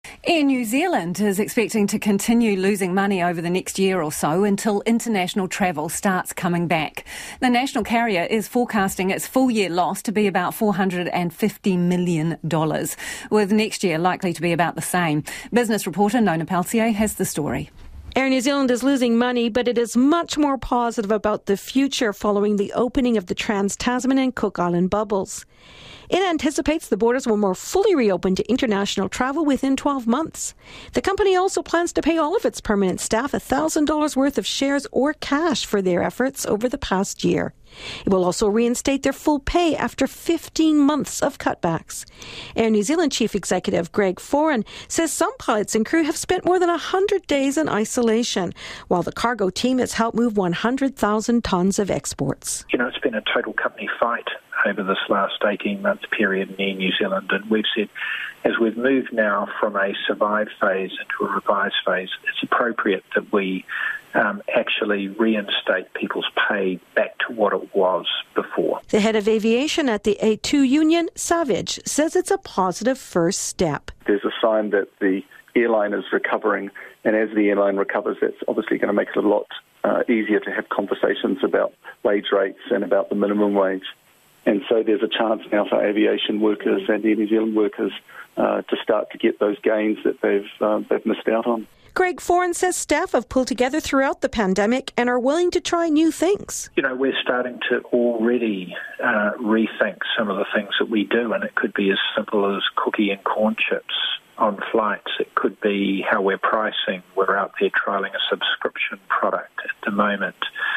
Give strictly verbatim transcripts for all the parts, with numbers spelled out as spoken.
Air New Zealand is expecting to continue losing money over the next year or so until international travel starts coming back. The national carrier is forecasting its full-year loss to be about four hundred fifty million dollars, with next year likely to be about the same. Business reporter Nona Peltier has the story. Air New Zealand is losing money, but it is much more positive about the future following the opening of the Trans-Tasman and Cook Island bubbles. It anticipates the borders will more fully reopen to international travel within twelve months. The company also plans to pay all of its permanent staff one thousand dollars worth of shares or cash for their efforts over the past year. It will also reinstate their full pay after fifteen months of cutbacks. Air New Zealand Chief Executive Greg Foran says some pilots and crew have spent more than one hundred days in isolation, while the cargo team has helped move one hundred thousand tonnes of exports. You know, it's been a total company fight over this last eighteen-month period in Air New Zealand, and we've said as we've moved now from a survive phase into a revise phase, it's appropriate that we um, actually reinstate people's pay back to what it was before. The head of aviation at the A two union, Savage, says it's a positive first step. There's a sign that the airline is recovering, and as the airline recovers, that's obviously going to make it a lot uh, easier to have conversations about wage rates and about the minimum wage. And so there's a chance now for aviation workers and Air New Zealand workers uh, to start to get those gains that they've uh, they've missed out on. Greg Foran says staff have pulled together throughout the pandemic and are willing to try new things. You know, we're starting to already uh, rethink some of the things that we do, and it could be as simple as cookie and corn chips on flights. It could be how we're pricing. We're out there trialling a subscription product at the moment.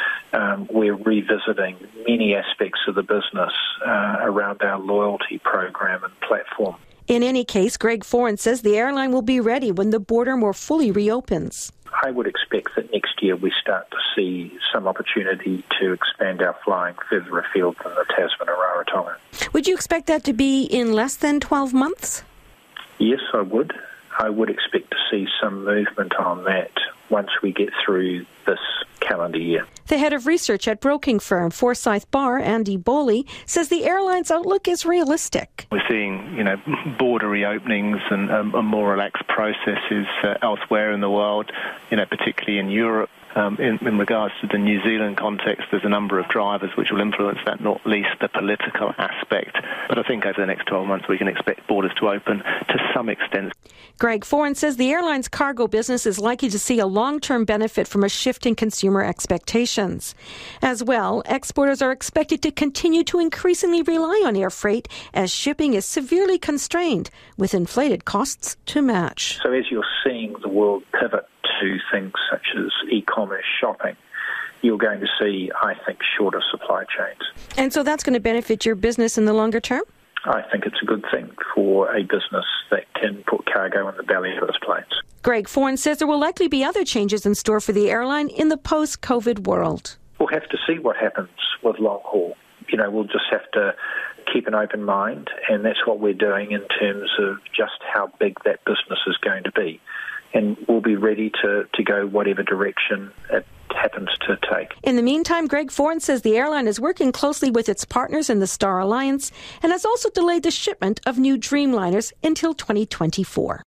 Um, we're revisiting many aspects of the business uh, around our loyalty program and platform. In any case, Greg Foran says the airline will be ready when the border more fully reopens. I would expect that next year we start to see some opportunity to expand our flying further afield than the Tasman or Rarotonga. Would you expect that to be in less than twelve months? Yes, I would. I would expect to see some movement on that once we get through this calendar year. The head of research at broking firm Forsyth Barr, Andy Boley, says the airline's outlook is realistic. We're seeing, you know, border reopenings and um, a more relaxed processes uh, elsewhere in the world, you know, particularly in Europe. Um, in, in regards to the New Zealand context, there's a number of drivers which will influence that, not least the political aspect. But I think over the next twelve months we can expect borders to open to some extent. Greg Foran says the airline's cargo business is likely to see a long-term benefit from a shift in consumer expectations. As well, exporters are expected to continue to increasingly rely on air freight as shipping is severely constrained, with inflated costs to match. So as you're seeing the world pivot to things such as e-commerce shopping, you're going to see, I think, shorter supply chains. And so that's going to benefit your business in the longer term? I think it's a good thing for a business that can put cargo in the belly of its planes. Greg Foran says there will likely be other changes in store for the airline in the post-COVID world. We'll have to see what happens with long haul. You know, we'll just have to keep an open mind, and that's what we're doing in terms of just how big that business is going to be. And we'll be ready to, to go whatever direction it happens to take. In the meantime, Greg Foran says the airline is working closely with its partners in the Star Alliance and has also delayed the shipment of new Dreamliners until twenty twenty-four.